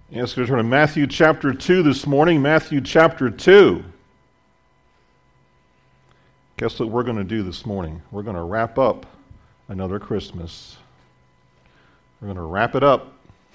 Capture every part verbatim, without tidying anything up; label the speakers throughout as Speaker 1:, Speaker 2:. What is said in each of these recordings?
Speaker 1: Yes, we're going to turn to Matthew chapter two this morning. Matthew chapter two. Guess what we're going to do this morning? We're going to wrap up another Christmas. We're going to wrap it up.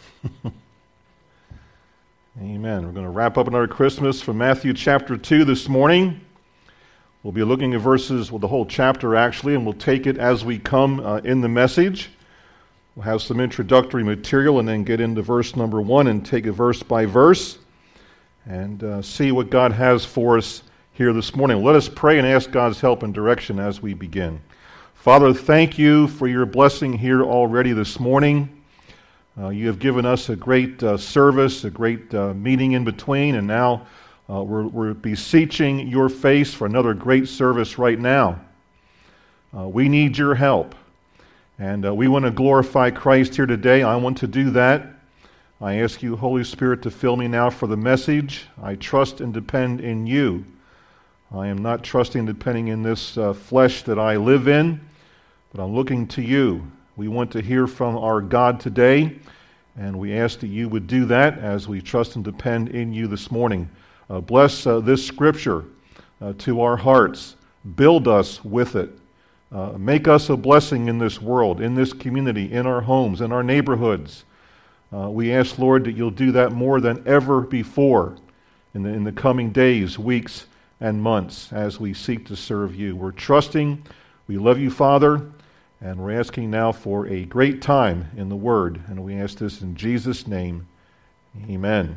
Speaker 1: Amen. We're going to wrap up another Christmas from Matthew chapter two this morning. We'll be looking at verses, well, the whole chapter actually, and we'll take it as we come uh, in the message. We'll have some introductory material and then get into verse number one and take it verse by verse and uh, see what God has for us here this morning. Let us pray and ask God's help and direction as we begin. Father, thank you for your blessing here already this morning. Uh, you have given us a great uh, service, a great uh, meeting in between, and now uh, we're, we're beseeching your face for another great service right now. Uh, we need your help. And uh, we want to glorify Christ here today. I want to do that. I ask you, Holy Spirit, to fill me now for the message. I trust and depend in you. I am not trusting and depending in this uh, flesh that I live in, but I'm looking to you. We want to hear from our God today, and we ask that you would do that as we trust and depend in you this morning. Uh, bless uh, this scripture uh, to our hearts. Build us with it. Uh, make us a blessing in this world, in this community, in our homes, in our neighborhoods. Uh, we ask, Lord, that you'll do that more than ever before in the, in the coming days, weeks, and months as we seek to serve you. We're trusting. We love you, Father, and we're asking now for a great time in the Word. And we ask this in Jesus' name. Amen.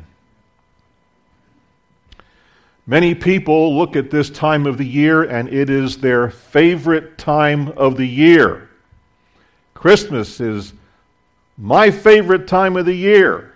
Speaker 1: Many people look at this time of the year and it is their favorite time of the year. Christmas is my favorite time of the year.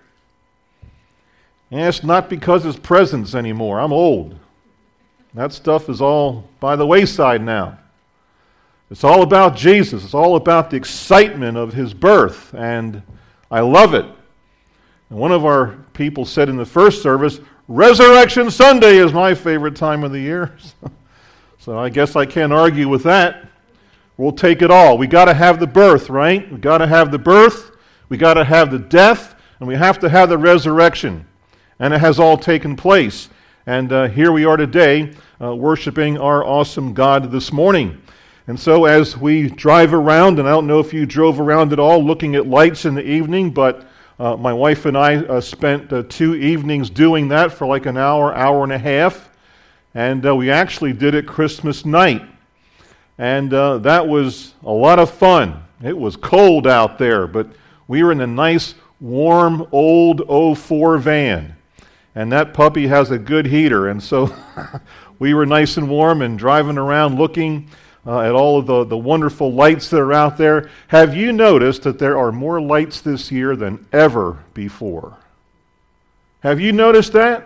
Speaker 1: And it's not because it's presents anymore. I'm old. That stuff is all by the wayside now. It's all about Jesus. It's all about the excitement of his birth, and I love it. And one of our people said in the first service, Resurrection Sunday is my favorite time of the year. So I guess I can't argue with that. We'll take it all. We got to have the birth, right? We got to have the birth, we got to have the death, and we have to have the resurrection. And it has all taken place. And uh, here we are today, uh, worshiping our awesome God this morning. And so as we drive around, and I don't know if you drove around at all looking at lights in the evening, but Uh, my wife and I uh, spent uh, two evenings doing that for like an hour, hour and a half, and uh, we actually did it Christmas night, and uh, that was a lot of fun. It was cold out there, but we were in a nice, warm, old oh four van, and that puppy has a good heater, and so we were nice and warm and driving around looking Uh, at all of the, the wonderful lights that are out there. Have you noticed that there are more lights this year than ever before? Have you noticed that?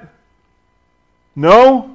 Speaker 1: No?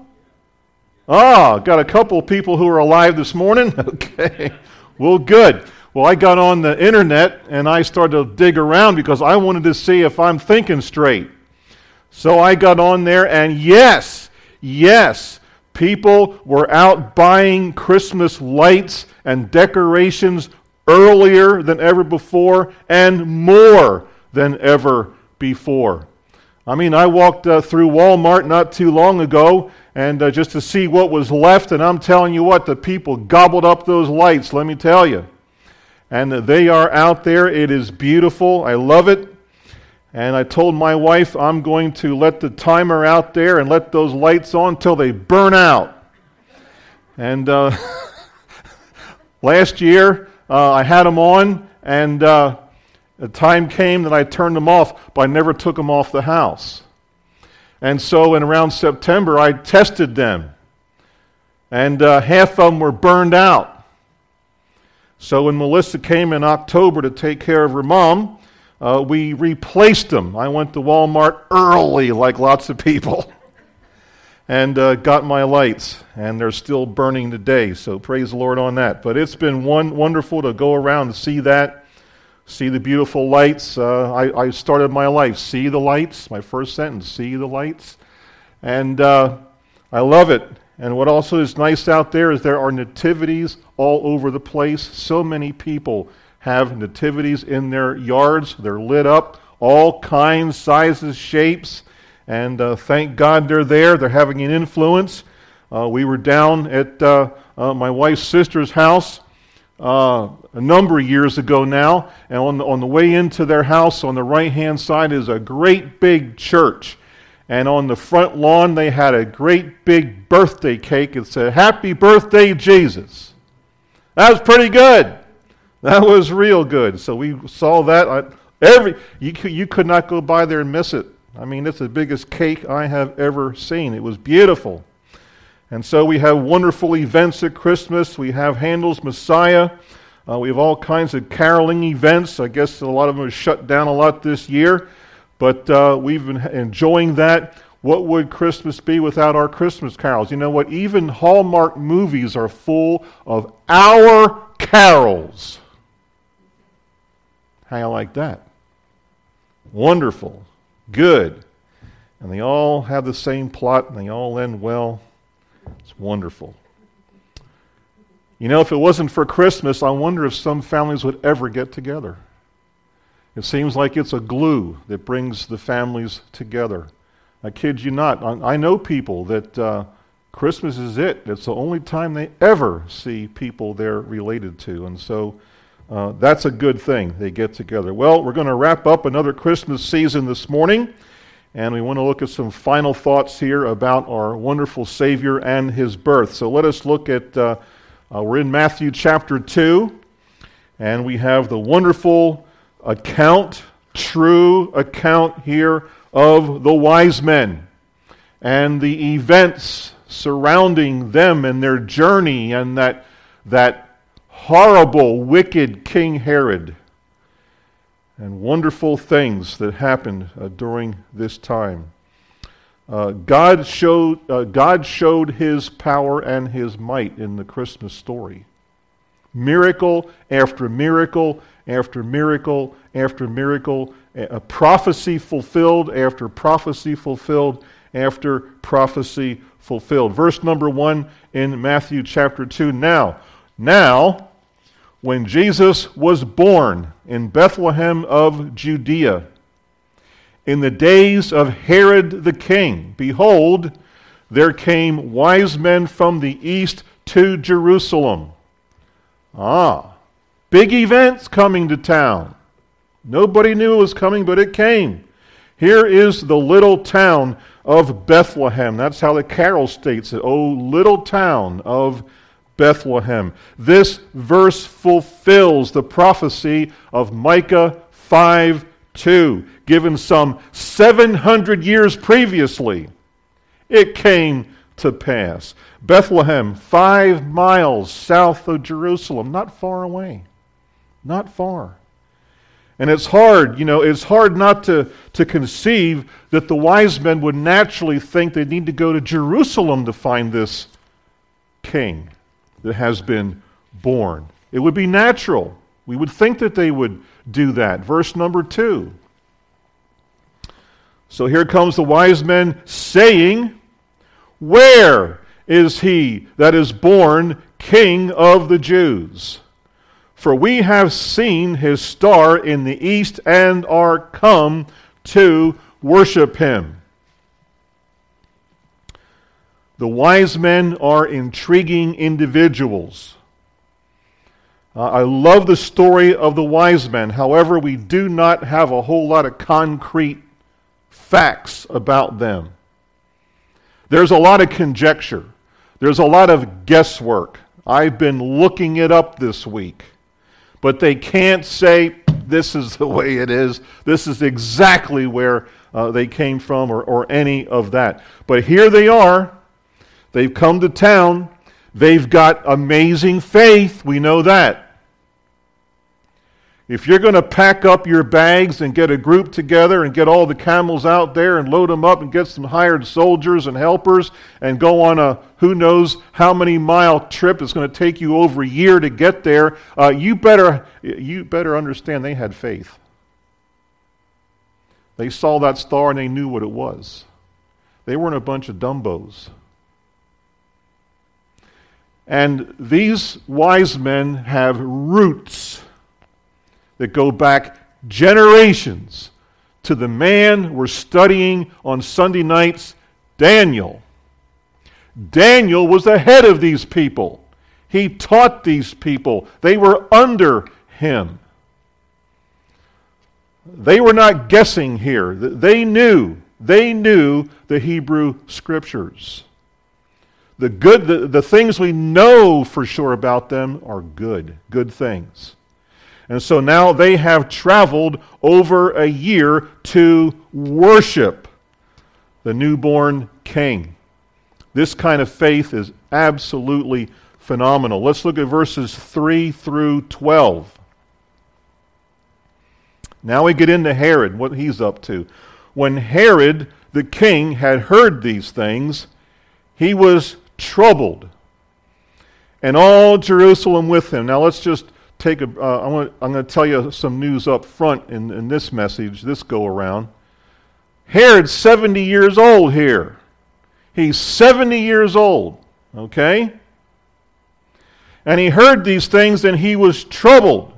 Speaker 1: Ah, got a couple of people who are alive this morning? Okay. Well, good. Well, I got on the internet and I started to dig around because I wanted to see if I'm thinking straight. So I got on there and yes, yes, people were out buying Christmas lights and decorations earlier than ever before and more than ever before. I mean, I walked uh, through Walmart not too long ago and uh, just to see what was left, and I'm telling you what, the people gobbled up those lights, let me tell you. And uh, they are out there. It is beautiful. I love it. And I told my wife I'm going to let the timer out there and let those lights on until they burn out. And uh, last year uh, I had them on, and uh, the time came that I turned them off, but I never took them off the house. And so in around September I tested them, and uh, half of them were burned out. So when Melissa came in October to take care of her mom, Uh, we replaced them. I went to Walmart early, like lots of people, and uh, got my lights, and they're still burning today, so praise the Lord on that. But it's been one, wonderful to go around and see that, see the beautiful lights. Uh, I, I started my life, see the lights, my first sentence, see the lights, and uh, I love it. And what also is nice out there is there are nativities all over the place. So many people have nativities in their yards. They're lit up all kinds, sizes, shapes, and uh, thank God they're there. They're having an influence. Uh, we were down at uh, uh, my wife's sister's house uh, a number of years ago now, and on the, on the way into their house, on the right-hand side is a great big church. And on the front lawn, they had a great big birthday cake. It said, "Happy Birthday, Jesus." That was pretty good. That was real good. So we saw that. I, every you could, you could not go by there and miss it. I mean, it's the biggest cake I have ever seen. It was beautiful. And so we have wonderful events at Christmas. We have Handel's Messiah. Uh, we have all kinds of caroling events. I guess a lot of them are shut down a lot this year. But uh, we've been enjoying that. What would Christmas be without our Christmas carols? You know what? Even Hallmark movies are full of our carols. How you like that? Wonderful. Good. And they all have the same plot, and they all end well. It's wonderful. You know, if it wasn't for Christmas, I wonder if some families would ever get together. It seems like it's a glue that brings the families together. I kid you not. I know people that uh, Christmas is it. It's the only time they ever see people they're related to. And so uh, that's a good thing. They get together. Well, we're going to wrap up another Christmas season this morning. And we want to look at some final thoughts here about our wonderful Savior and His birth. So let us look at, uh, uh, we're in Matthew chapter two. And we have the wonderful account, true account here of the wise men and the events surrounding them and their journey and that, that horrible, wicked King Herod and wonderful things that happened uh, during this time. Uh, God showed, uh, God showed His power and His might in the Christmas story. Miracle after miracle after miracle after miracle, a prophecy fulfilled after prophecy fulfilled after prophecy fulfilled. Verse number one in Matthew chapter two. Now, now, when Jesus was born in Bethlehem of Judea, in the days of Herod the king, behold, there came wise men from the east to Jerusalem. Ah, big events coming to town. Nobody knew it was coming, but it came. Here is the little town of Bethlehem. That's how the carol states it. Oh, little town of Bethlehem. This verse fulfills the prophecy of Micah five two, given some seven hundred years previously. It came to pass. Bethlehem, five miles south of Jerusalem, not far away. Not far. And it's hard, you know, it's hard not to, to conceive that the wise men would naturally think they need to go to Jerusalem to find this king that has been born. It would be natural. We would think that they would do that. Verse number two. So here comes the wise men saying, "Where is he that is born King of the Jews? For we have seen his star in the east and are come to worship him." The wise men are intriguing individuals. Uh, I love the story of the wise men. However, we do not have a whole lot of concrete facts about them. There's a lot of conjecture. There's a lot of guesswork. I've been looking it up this week. But they can't say, this is the way it is. This is exactly where uh, they came from or, or any of that. But here they are. They've come to town. They've got amazing faith. We know that. If you're going to pack up your bags and get a group together and get all the camels out there and load them up and get some hired soldiers and helpers and go on a who knows how many mile trip, it's going to take you over a year to get there, uh, you better you better understand they had faith. They saw that star and they knew what it was. They weren't a bunch of dumbos. And these wise men have roots that go back generations to the man we're studying on Sunday nights, Daniel. Daniel was the head of these people. He taught these people. They were under him. They were not guessing here. They knew, they knew the Hebrew Scriptures. The good, the, the things we know for sure about them are good, good things. And so now they have traveled over a year to worship the newborn king. This kind of faith is absolutely phenomenal. Let's look at verses three through twelve. Now we get into Herod, what he's up to. When Herod the king had heard these things, he was troubled, and all Jerusalem with him. Now let's just take a, uh, I'm, gonna, I'm going to tell you some news up front in, in this message, this go around. Herod's seventy years old here. He's seventy years old, okay? And he heard these things and he was troubled.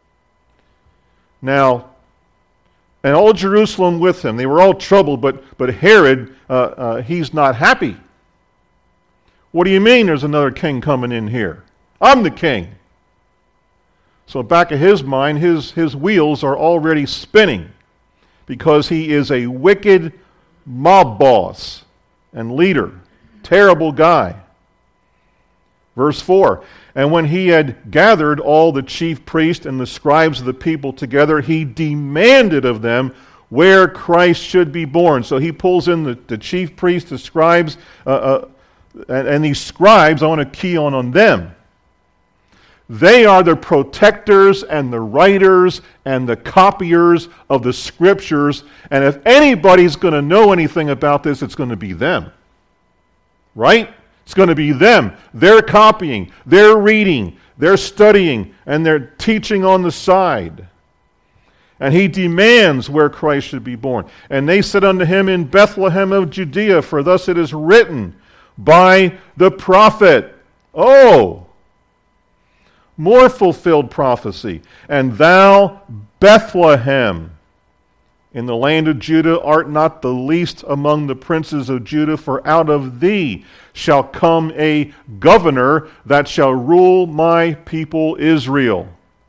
Speaker 1: Now, and all Jerusalem with him. They were all troubled, but, but Herod, uh, uh, he's not happy. What do you mean there's another king coming in here? I'm the king. So back of his mind, his, his wheels are already spinning because he is a wicked mob boss and leader. Terrible guy. Verse four, and when he had gathered all the chief priests and the scribes of the people together, he demanded of them where Christ should be born. So he pulls in the, the chief priests, the scribes, uh, uh, and, and these scribes, I want to key on on them. They are the protectors and the writers and the copiers of the Scriptures. And if anybody's going to know anything about this, it's going to be them. Right? It's going to be them. They're copying, they're reading, they're studying, and they're teaching on the side. And he demands where Christ should be born. And they said unto him, in Bethlehem of Judea, for thus it is written by the prophet. Oh, more fulfilled prophecy. And thou, Bethlehem, in the land of Judah, art not the least among the princes of Judah, for out of thee shall come a governor that shall rule my people Israel.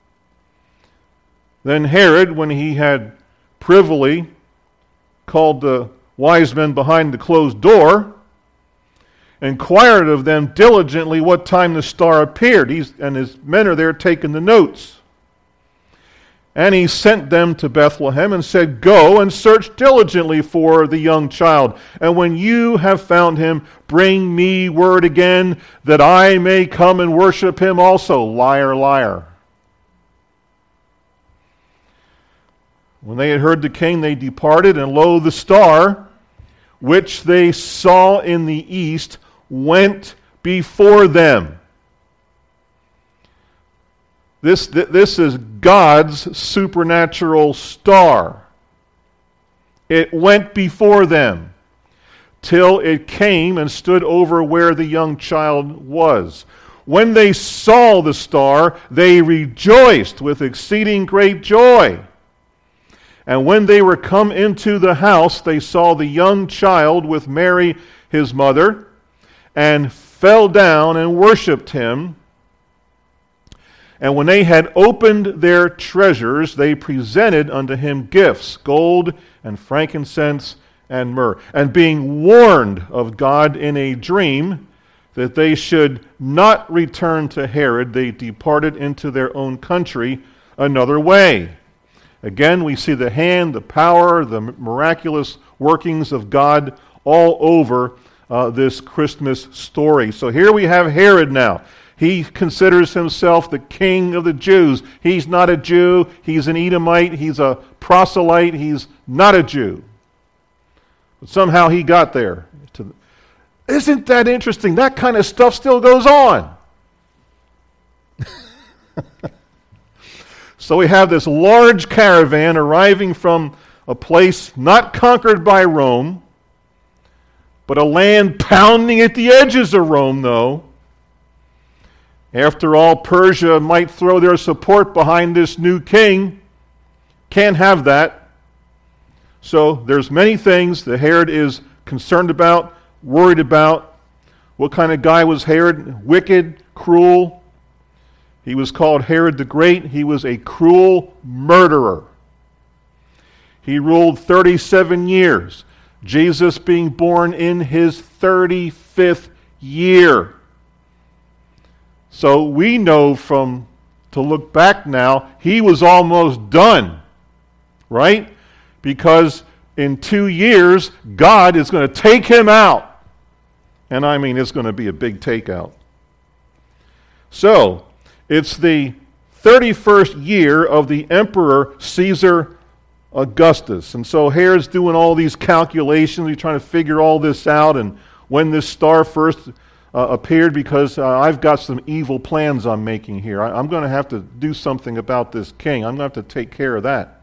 Speaker 1: Then Herod, when he had privily called the wise men behind the closed door, inquired of them diligently what time the star appeared. He's, and his men are there taking the notes. And he sent them to Bethlehem and said, go and search diligently for the young child. And when you have found him, bring me word again that I may come and worship him also. Liar, liar. When they had heard the king, they departed, and lo, the star, which they saw in the east, went before them. This, this is God's supernatural star. It went before them till it came and stood over where the young child was. When they saw the star, they rejoiced with exceeding great joy. And when they were come into the house, they saw the young child with Mary his mother, and fell down and worshipped him. And when they had opened their treasures, they presented unto him gifts, gold and frankincense and myrrh. And being warned of God in a dream that they should not return to Herod, they departed into their own country another way. Again, we see the hand, the power, the miraculous workings of God all over uh, this Christmas story. So here we have Herod now. He considers himself the king of the Jews. He's not a Jew. He's an Edomite. He's a proselyte. He's not a Jew. But somehow he got there. Isn't that interesting? That kind of stuff still goes on. So we have this large caravan arriving from a place not conquered by Rome, but a land pounding at the edges of Rome, though. After all, Persia might throw their support behind this new king. Can't have that. So there's many things that Herod is concerned about, worried about. What kind of guy was Herod? Wicked, cruel. He was called Herod the Great. He was a cruel murderer. He ruled thirty-seven years. Jesus being born in his thirty-fifth year. So we know from, to look back now, he was almost done, right? Because in two years, God is going to take him out. And I mean, it's going to be a big takeout. So, it's the thirty-first year of the Emperor Caesar Augustus. And so Herod's doing all these calculations. He's trying to figure all this out and when this star first uh, appeared, because uh, I've got some evil plans I'm making here. I, I'm going to have to do something about this king. I'm going to have to take care of that.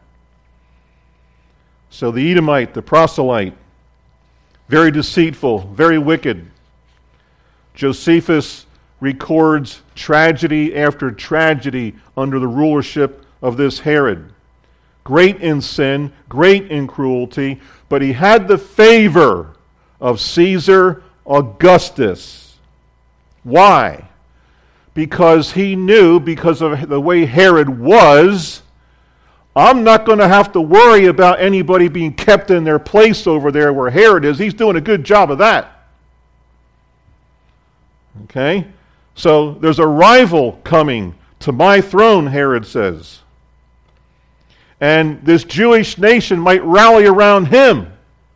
Speaker 1: So the Edomite, the proselyte, very deceitful, very wicked. Josephus records tragedy after tragedy under the rulership of this Herod. Great in sin, great in cruelty, but he had the favor of Caesar Augustus. Why? Because he knew, because of the way Herod was, I'm not going to have to worry about anybody being kept in their place over there where Herod is. He's doing a good job of that. Okay? So there's a rival coming to my throne, Herod says. And this Jewish nation might rally around him.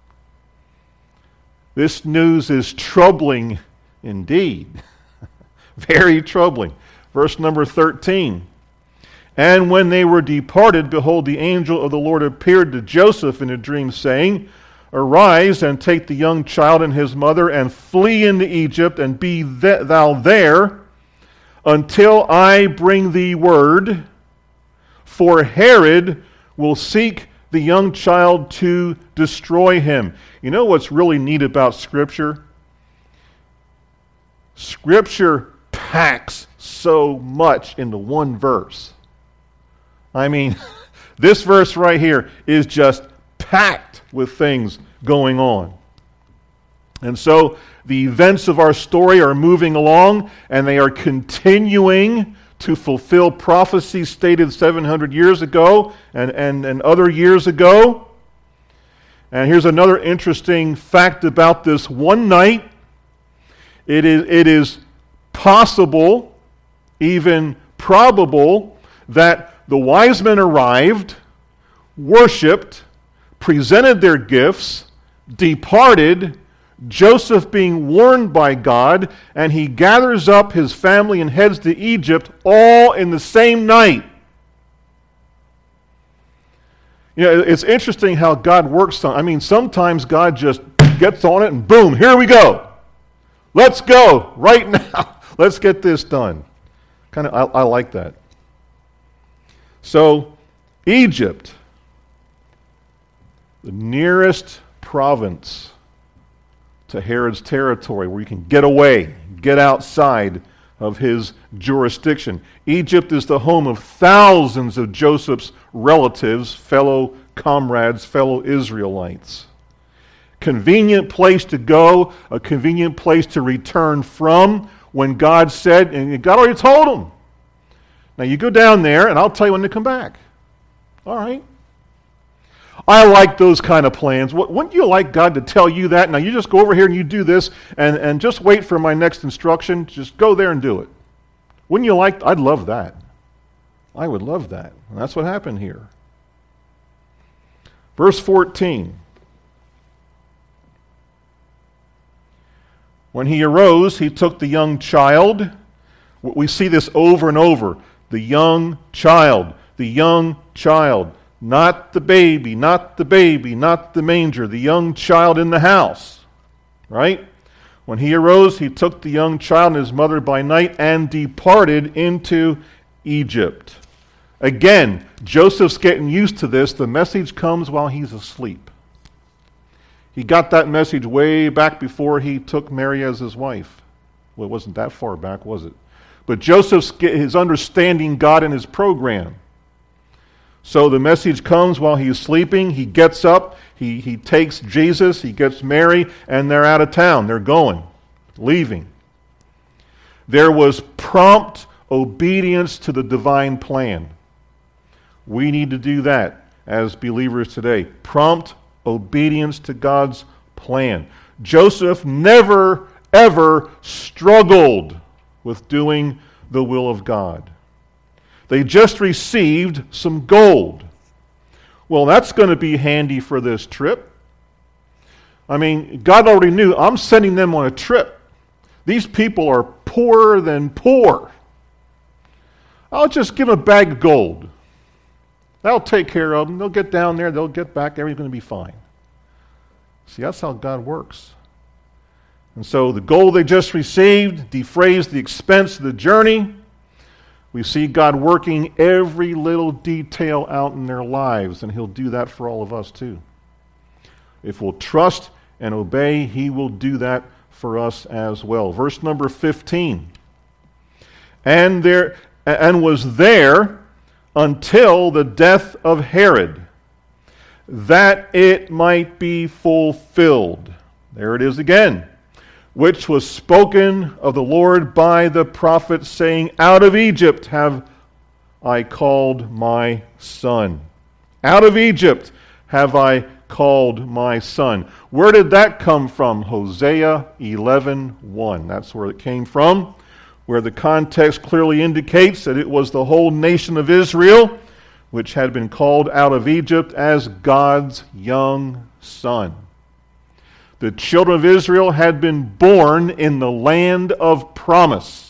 Speaker 1: This news is troubling indeed. Very troubling. Verse number thirteen. And when they were departed, behold, the angel of the Lord appeared to Joseph in a dream, saying, Arise and take the young child and his mother and flee into Egypt, and be th- thou there until I bring thee word, for Herod will seek the young child to destroy him. You know what's really neat about Scripture? Scripture packs so much into one verse. I mean, this verse right here is just packed with things going on. And so the events of our story are moving along, and they are continuing to fulfill prophecies stated seven hundred years ago and, and, and other years ago. And here's another interesting fact about this one night. It is, it is possible, even probable, that the wise men arrived, worshipped, presented their gifts, departed, Joseph being warned by God, and he gathers up his family and heads to Egypt all in the same night. You know, it's interesting how God works. I mean, sometimes God just gets on it and boom, here we go. Let's go right now. Let's get this done. Kind of, I, I like that. So, Egypt, the nearest province to Herod's territory, where you can get away, get outside of his jurisdiction. Egypt is the home of thousands of Joseph's relatives, fellow comrades, fellow Israelites. Convenient place to go, a convenient place to return from when God said, and God already told him, now you go down there and I'll tell you when to come back. All right. I like those kind of plans. Wouldn't you like God to tell you that? Now you just go over here and you do this and, and just wait for my next instruction. Just go there and do it. Wouldn't you like, I'd love that. I would love that. And that's what happened here. Verse fourteen. When he arose, he took the young child. We see this over and over. The young child. The young child. Not the baby, not the baby, not the manger, the young child in the house. Right? When he arose, he took the young child and his mother by night and departed into Egypt. Again, Joseph's getting used to this. The message comes while he's asleep. He got that message way back before he took Mary as his wife. Well, it wasn't that far back, was it? But Joseph's is understanding God and his program. So the message comes while he's sleeping. He gets up, he, he takes Jesus, he gets Mary, and they're out of town. They're going, leaving. There was prompt obedience to the divine plan. We need to do that as believers today. Prompt obedience to God's plan. Joseph never, ever struggled with doing the will of God. They just received some gold. Well, that's going to be handy for this trip. I mean, God already knew, I'm sending them on a trip. These people are poorer than poor. I'll just give them a bag of gold. That'll take care of them. They'll get down there, they'll get back, everything's going to be fine. See, that's how God works. And so the gold they just received defrays the expense of the journey. We see God working every little detail out in their lives, and He'll do that for all of us too. If we'll trust and obey, He will do that for us as well. Verse number fifteen. And there and was there until the death of Herod, that it might be fulfilled. There it is again. Which was spoken of the Lord by the prophet, saying, out of Egypt have I called my son. Out of Egypt have I called my son. Where did that come from? Hosea eleven one. That's where it came from, where the context clearly indicates that it was the whole nation of Israel, which had been called out of Egypt as God's young son. The children of Israel had been born in the land of promise.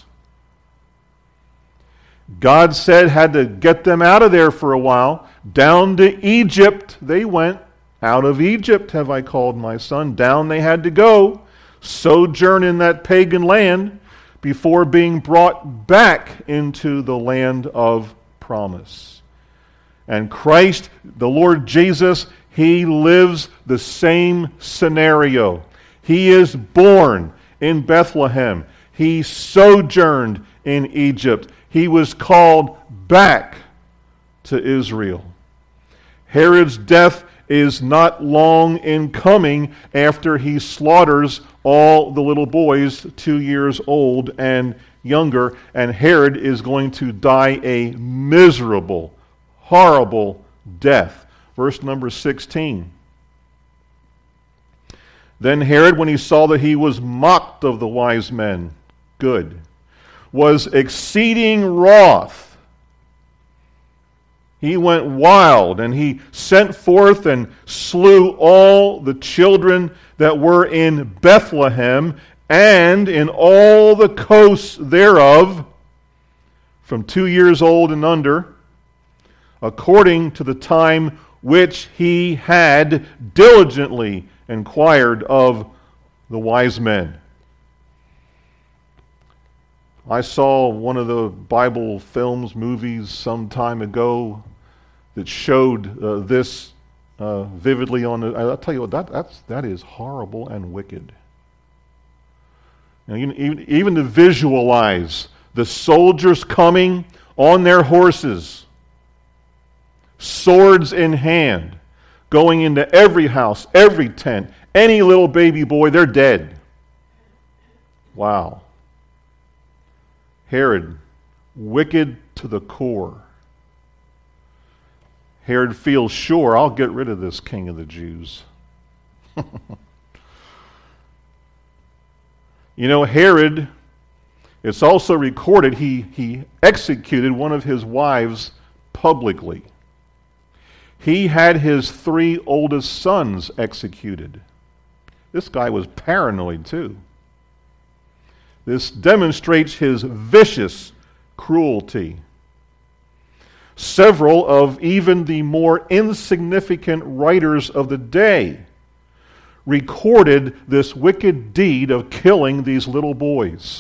Speaker 1: God said had to get them out of there for a while. Down to Egypt they went. Out of Egypt have I called my son. Down they had to go, sojourn in that pagan land before being brought back into the land of promise. And Christ, the Lord Jesus, He lives the same scenario. He is born in Bethlehem. He sojourned in Egypt. He was called back to Israel. Herod's death is not long in coming after he slaughters all the little boys two years old and younger, and Herod is going to die a miserable, horrible death. Verse number sixteen. Then Herod, when he saw that he was mocked of the wise men, good, was exceeding wroth. He went wild, and he sent forth and slew all the children that were in Bethlehem and in all the coasts thereof, from two years old and under, according to the time which he had diligently inquired of the wise men. I saw one of the Bible films, movies, some time ago that showed uh, this uh, vividly on the... I'll tell you what, that, that's, that is horrible and wicked. Now, even, even to visualize the soldiers coming on their horses, swords in hand, going into every house, every tent, any little baby boy, they're dead. Wow. Herod, wicked to the core. Herod feels sure, I'll get rid of this king of the Jews. You know, Herod, it's also recorded he, he executed one of his wives publicly. He had his three oldest sons executed. This guy was paranoid too. This demonstrates his vicious cruelty. Several of even the more insignificant writers of the day recorded this wicked deed of killing these little boys.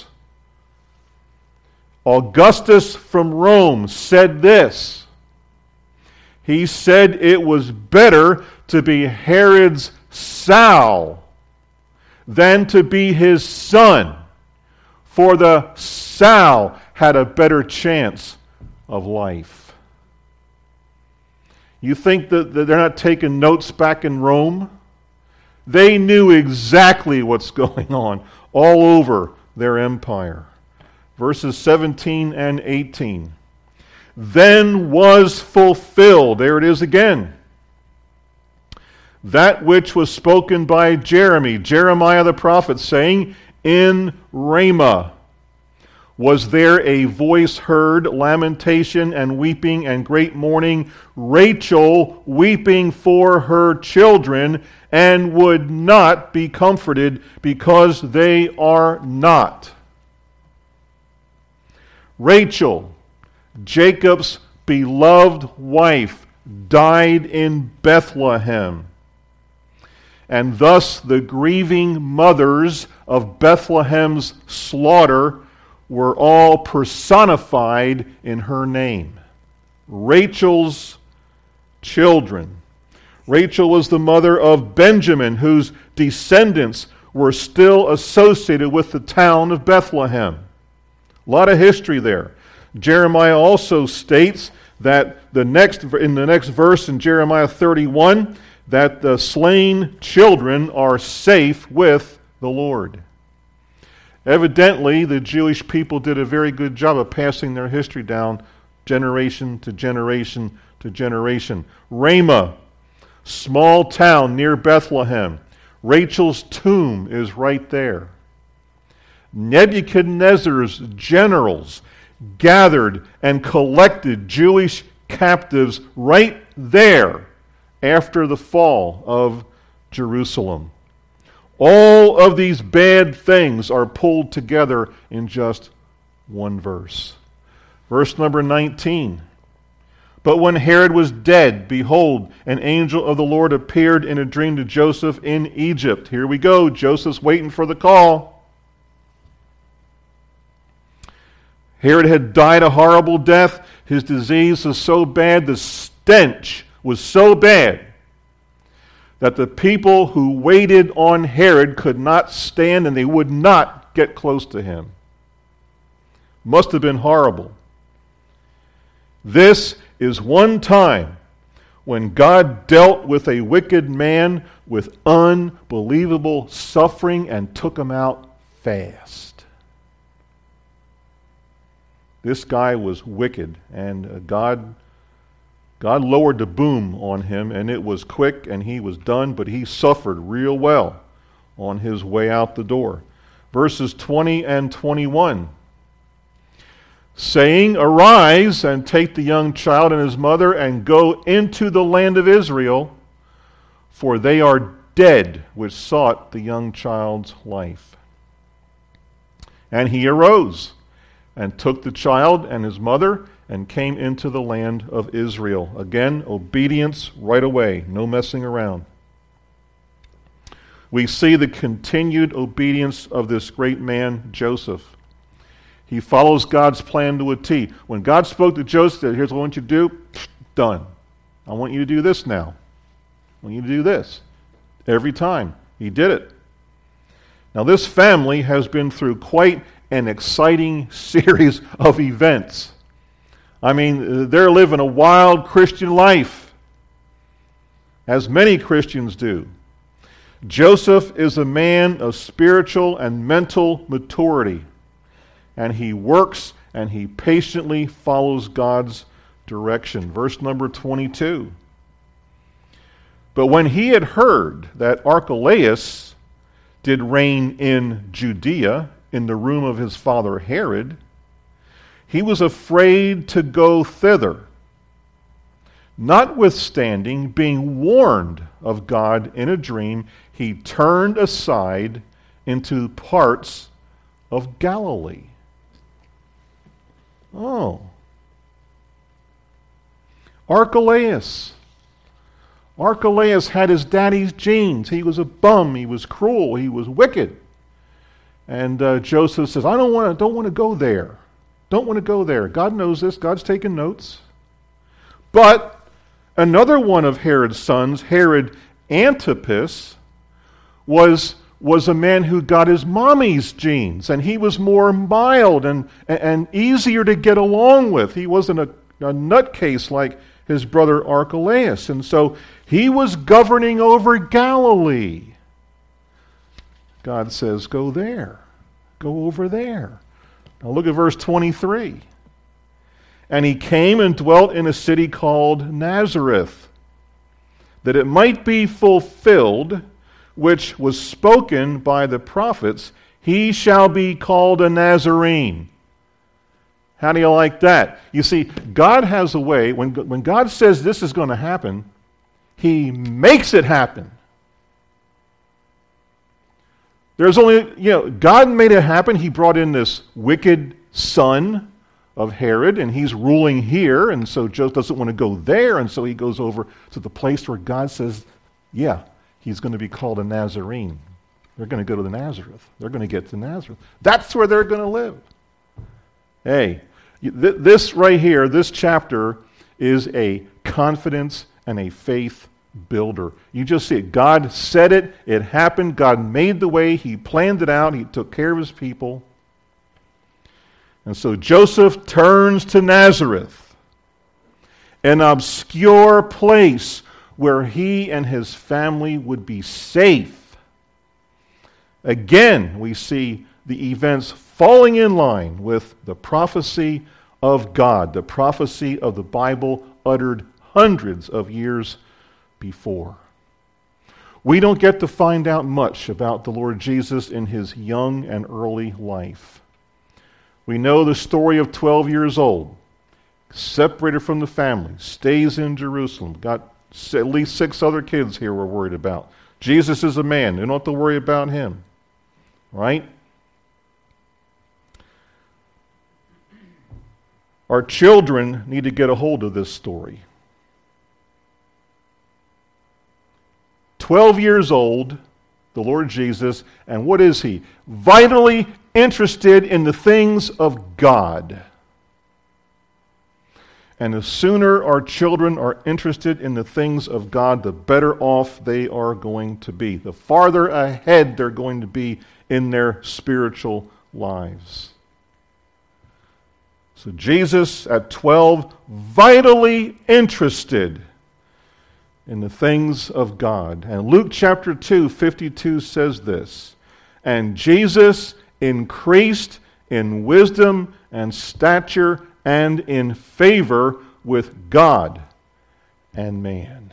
Speaker 1: Augustus from Rome said this. He said it was better to be Herod's sow than to be his son, for the sow had a better chance of life. You think that, that they're not taking notes back in Rome? They knew exactly what's going on all over their empire. Verses seventeen and eighteen. Then was fulfilled, there it is again, that which was spoken by Jeremy, Jeremiah the prophet, saying, in Ramah was there a voice heard, lamentation and weeping and great mourning, Rachel weeping for her children, and would not be comforted because they are not. Rachel, Jacob's beloved wife, died in Bethlehem. And thus the grieving mothers of Bethlehem's slaughter were all personified in her name. Rachel's children. Rachel was the mother of Benjamin, whose descendants were still associated with the town of Bethlehem. A lot of history there. Jeremiah also states that the next in the next verse in Jeremiah thirty-one, that the slain children are safe with the Lord. Evidently, the Jewish people did a very good job of passing their history down generation to generation to generation. Ramah, small town near Bethlehem. Rachel's tomb is right there. Nebuchadnezzar's generals gathered and collected Jewish captives right there after the fall of Jerusalem. All of these bad things are pulled together in just one verse. Verse number nineteen. But when Herod was dead, behold, an angel of the Lord appeared in a dream to Joseph in Egypt. Here we go. Joseph's waiting for the call. Herod had died a horrible death. His disease was so bad, the stench was so bad, that the people who waited on Herod could not stand and they would not get close to him. Must have been horrible. This is one time when God dealt with a wicked man with unbelievable suffering and took him out fast. This guy was wicked, and God God lowered the boom on him, and it was quick, and he was done, but he suffered real well on his way out the door. Verses twenty and twenty-one. Saying, arise and take the young child and his mother and go into the land of Israel, for they are dead which sought the young child's life. And he arose and took the child and his mother and came into the land of Israel. Again, obedience right away, no messing around. We see the continued obedience of this great man, Joseph. He follows God's plan to a T. When God spoke to Joseph, said, here's what I want you to do, done. I want you to do this now. I want you to do this. Every time. He did it. Now this family has been through quite an exciting series of events. I mean, they're living a wild Christian life, as many Christians do. Joseph is a man of spiritual and mental maturity, and he works and he patiently follows God's direction. Verse number twenty-two. But when he had heard that Archelaus did reign in Judea, in the room of his father Herod, he was afraid to go thither, notwithstanding being warned of God in a dream. He turned aside into parts of Galilee. Oh. Archelaus. Archelaus had his daddy's genes. He was a bum. He was cruel. He was wicked. And uh, Joseph says, I don't want to don't want to go there. Don't want to go there. God knows this. God's taking notes. But another one of Herod's sons, Herod Antipas, was, was a man who got his mommy's genes, and he was more mild and, and easier to get along with. He wasn't a, a nutcase like his brother Archelaus. And so he was governing over Galilee. God says, go there. Go over there. Now look at verse twenty-three. And he came and dwelt in a city called Nazareth, that it might be fulfilled, which was spoken by the prophets, he shall be called a Nazarene. How do you like that? You see, God has a way, when, when God says this is going to happen, he makes it happen. There's only, you know, God made it happen. He brought in this wicked son of Herod, and he's ruling here, and so Joseph doesn't want to go there, and so he goes over to the place where God says, yeah, he's going to be called a Nazarene. They're going to go to the Nazareth. They're going to get to Nazareth. That's where they're going to live. Hey, th- this right here, this chapter is a confidence and a faith builder. You just see it. God said it. It happened. God made the way. He planned it out. He took care of his people. And so Joseph turns to Nazareth, an obscure place where he and his family would be safe. Again, we see the events falling in line with the prophecy of God, the prophecy of the Bible uttered hundreds of years before. We don't get to find out much about the Lord Jesus in his young and early life. We know the story of twelve years old, separated from the family, stays in Jerusalem, got at least six other kids here we're worried about. Jesus is a man. You don't have to worry about him. Right? Our children need to get a hold of this story. Twelve years old, the Lord Jesus, and what is he? Vitally interested in the things of God. And the sooner our children are interested in the things of God, the better off they are going to be. The farther ahead they're going to be in their spiritual lives. So Jesus, at twelve, vitally interested in the things of God. And Luke chapter two, fifty-two says this, and Jesus increased in wisdom and stature and in favor with God and man.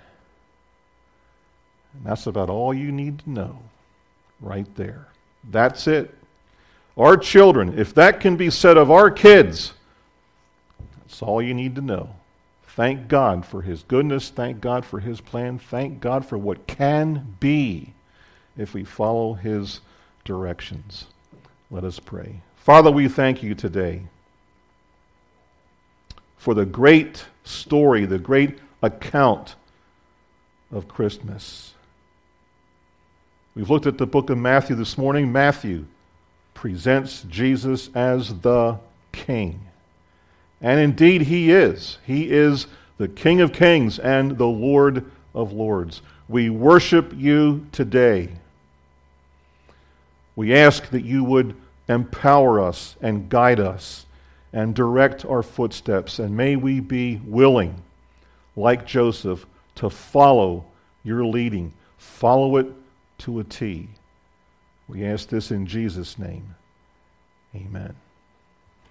Speaker 1: And that's about all you need to know right there. That's it. Our children, if that can be said of our kids, that's all you need to know. Thank God for his goodness. Thank God for his plan. Thank God for what can be if we follow his directions. Let us pray. Father, we thank you today for the great story, the great account of Christmas. We've looked at the book of Matthew this morning. Matthew presents Jesus as the King. And indeed he is. He is the King of Kings and the Lord of Lords. We worship you today. We ask that you would empower us and guide us and direct our footsteps. And may we be willing, like Joseph, to follow your leading. Follow it to a T. We ask this in Jesus' name. Amen.